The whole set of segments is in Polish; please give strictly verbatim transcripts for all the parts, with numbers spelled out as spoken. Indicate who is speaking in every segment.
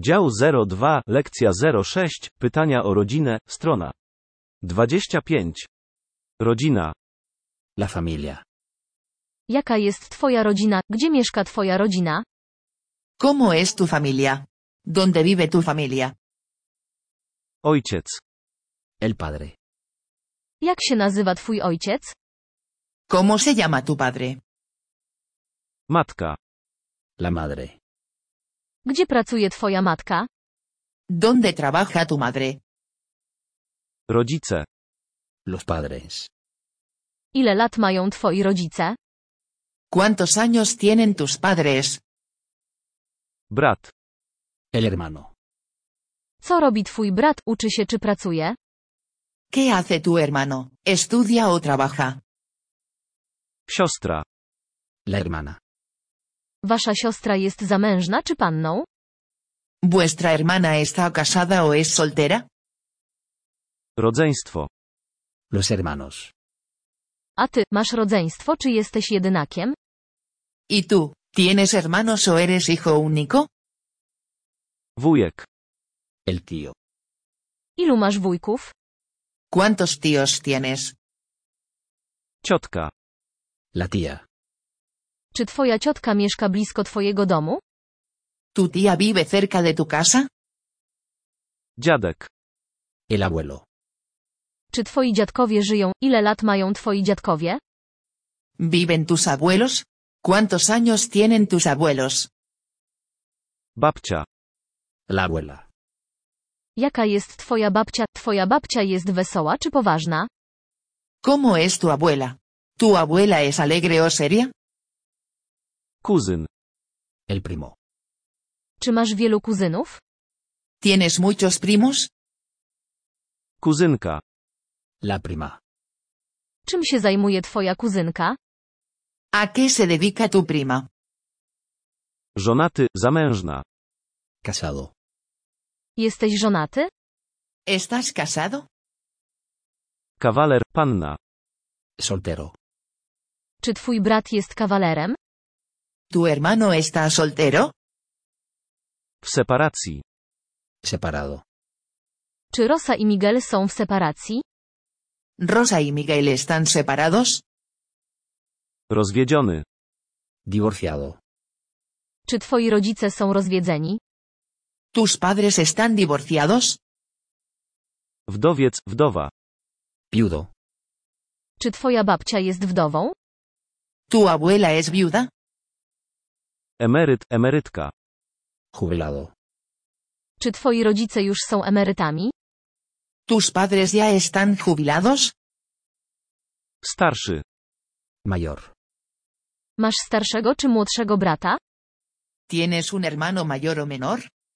Speaker 1: Dział zero dwa, lekcja zero sześć, pytania o rodzinę, strona dwadzieścia pięć. Rodzina.
Speaker 2: La familia.
Speaker 3: Jaka jest twoja rodzina? Gdzie mieszka twoja rodzina?
Speaker 4: ¿Cómo es tu familia? ¿Dónde vive tu familia?
Speaker 1: Ojciec.
Speaker 2: El padre.
Speaker 3: Jak się nazywa twój ojciec?
Speaker 4: ¿Cómo se llama tu padre?
Speaker 1: Matka.
Speaker 2: La madre.
Speaker 3: Gdzie pracuje twoja matka?
Speaker 4: ¿Dónde trabaja tu madre?
Speaker 1: Rodzice.
Speaker 2: Los padres.
Speaker 3: Ile lat mają twoi rodzice?
Speaker 4: ¿Cuántos años tienen tus padres?
Speaker 1: Brat.
Speaker 2: El hermano.
Speaker 3: Co robi twój brat? Uczy się czy pracuje?
Speaker 4: ¿Qué hace tu hermano? ¿Estudia o trabaja?
Speaker 1: Siostra.
Speaker 2: La hermana.
Speaker 3: Wasza siostra jest zamężna czy panną?
Speaker 4: ¿Vuestra hermana está casada o es soltera?
Speaker 1: Rodzeństwo.
Speaker 2: Los hermanos.
Speaker 3: A ty, masz rodzeństwo czy jesteś jedynakiem?
Speaker 4: ¿Y tú, tienes hermanos o eres hijo único?
Speaker 1: Wujek.
Speaker 2: El tío.
Speaker 3: Ilu masz wujków?
Speaker 4: ¿Cuántos tíos tienes?
Speaker 1: Ciotka.
Speaker 2: La tía.
Speaker 3: Czy twoja ciotka mieszka blisko twojego domu?
Speaker 4: ¿Tu tía vive cerca de tu casa?
Speaker 1: Dziadek.
Speaker 2: El abuelo.
Speaker 3: Czy twoi dziadkowie żyją? Ile lat mają twoi dziadkowie?
Speaker 4: ¿Viven tus abuelos? ¿Cuántos años tienen tus abuelos?
Speaker 1: Babcia.
Speaker 2: La abuela.
Speaker 3: Jaka jest twoja babcia? Twoja babcia jest wesoła czy poważna?
Speaker 4: ¿Cómo es tu abuela? ¿Tu abuela es alegre o seria?
Speaker 1: Kuzyn.
Speaker 2: El primo.
Speaker 3: Czy masz wielu kuzynów?
Speaker 4: ¿Tienes muchos primos?
Speaker 1: Kuzynka.
Speaker 2: La prima.
Speaker 3: Czym się zajmuje twoja kuzynka?
Speaker 4: ¿A qué se dedica tu prima?
Speaker 1: Żonaty, zamężna.
Speaker 2: Casado.
Speaker 3: Jesteś żonaty?
Speaker 4: ¿Estás casado?
Speaker 1: Kawaler, panna.
Speaker 2: Soltero.
Speaker 3: Czy twój brat jest kawalerem?
Speaker 4: ¿Tu hermano está soltero?
Speaker 1: W separacji.
Speaker 2: Separado.
Speaker 3: Czy Rosa i Miguel są w separacji?
Speaker 4: ¿Rosa y Miguel están separados?
Speaker 1: Rozwiedziony.
Speaker 2: Divorciado.
Speaker 3: Czy twoi rodzice są rozwiedzeni?
Speaker 4: ¿Tus padres están divorciados?
Speaker 1: Wdowiec, wdowa.
Speaker 2: Viudo.
Speaker 3: Czy twoja babcia jest wdową?
Speaker 4: ¿Tu abuela es viuda?
Speaker 1: Emeryt, emerytka.
Speaker 2: Jubilado.
Speaker 3: Czy twoi rodzice już są emerytami?
Speaker 4: ¿Tus padres ya están jubilados?
Speaker 1: Starszy.
Speaker 2: Mayor.
Speaker 3: Masz starszego czy młodszego brata?
Speaker 4: ¿Tienes un hermano mayor o menor?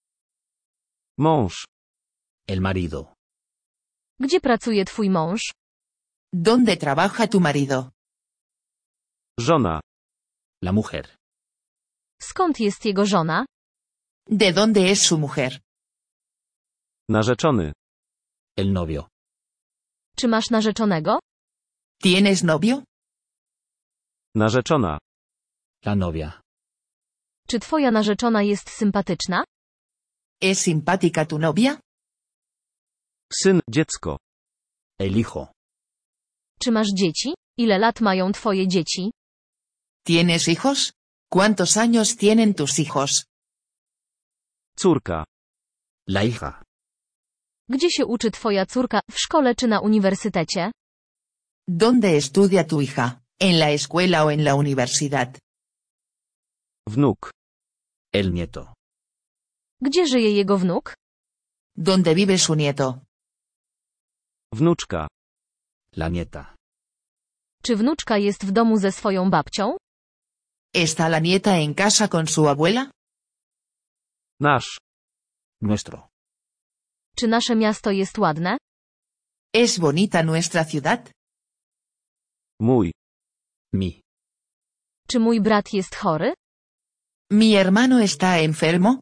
Speaker 1: Mąż.
Speaker 2: El marido.
Speaker 3: Gdzie pracuje twój mąż?
Speaker 4: ¿Dónde trabaja tu marido?
Speaker 1: Żona.
Speaker 2: La mujer.
Speaker 3: Skąd jest jego żona?
Speaker 4: ¿De dónde es su mujer?
Speaker 1: Narzeczony.
Speaker 2: El novio.
Speaker 3: Czy masz narzeczonego?
Speaker 4: ¿Tienes novio?
Speaker 1: Narzeczona.
Speaker 2: La novia.
Speaker 3: Czy twoja narzeczona jest sympatyczna?
Speaker 4: ¿Es simpática tu novia?
Speaker 1: Syn, dziecko.
Speaker 2: El hijo.
Speaker 3: Czy masz dzieci? Ile lat mają twoje dzieci?
Speaker 4: ¿Tienes hijos? ¿Cuántos años tienen tus hijos?
Speaker 1: Córka.
Speaker 2: La hija.
Speaker 3: Gdzie się uczy twoja córka? W szkole czy na uniwersytecie?
Speaker 4: ¿Dónde estudia tu hija? ¿En la escuela o en la universidad?
Speaker 1: Wnuk.
Speaker 2: El nieto.
Speaker 3: Gdzie żyje jego wnuk?
Speaker 4: ¿Dónde vive su nieto?
Speaker 1: Wnuczka.
Speaker 2: La nieta.
Speaker 3: Czy wnuczka jest w domu ze swoją babcią?
Speaker 4: ¿Está la nieta en casa con su abuela?
Speaker 1: Nasz.
Speaker 2: Nuestro.
Speaker 3: Czy nasze miasto jest ładne?
Speaker 4: ¿Es bonita nuestra ciudad?
Speaker 1: Mój.
Speaker 2: Mi.
Speaker 3: Czy mój brat jest chory?
Speaker 4: ¿Mi hermano está enfermo?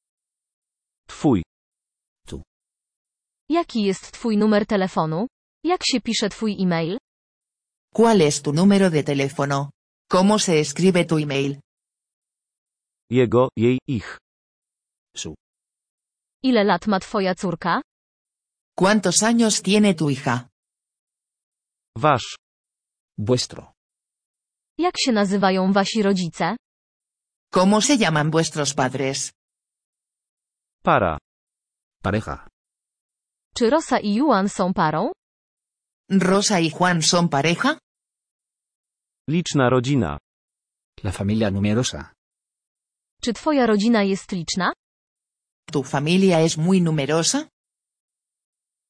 Speaker 1: Twój.
Speaker 2: Tu.
Speaker 3: Jaki jest twój numer telefonu? Jak się pisze twój e-mail?
Speaker 4: ¿Cuál es tu número de teléfono? ¿Cómo se escribe tu email?
Speaker 1: Jego, jej, ich.
Speaker 2: Su.
Speaker 3: Ile lat ma twoja córka?
Speaker 4: ¿Cuántos años tiene tu hija?
Speaker 1: Wasz.
Speaker 2: Vuestro.
Speaker 3: Jak się nazywają wasi rodzice?
Speaker 4: ¿Cómo se llaman vuestros padres?
Speaker 1: Para.
Speaker 2: Pareja.
Speaker 3: Czy Rosa i Juan są parą?
Speaker 4: ¿Rosa y Juan son pareja?
Speaker 1: Liczna rodzina.
Speaker 2: La familia numerosa.
Speaker 3: Czy twoja rodzina jest liczna?
Speaker 4: ¿Tu familia es muy numerosa?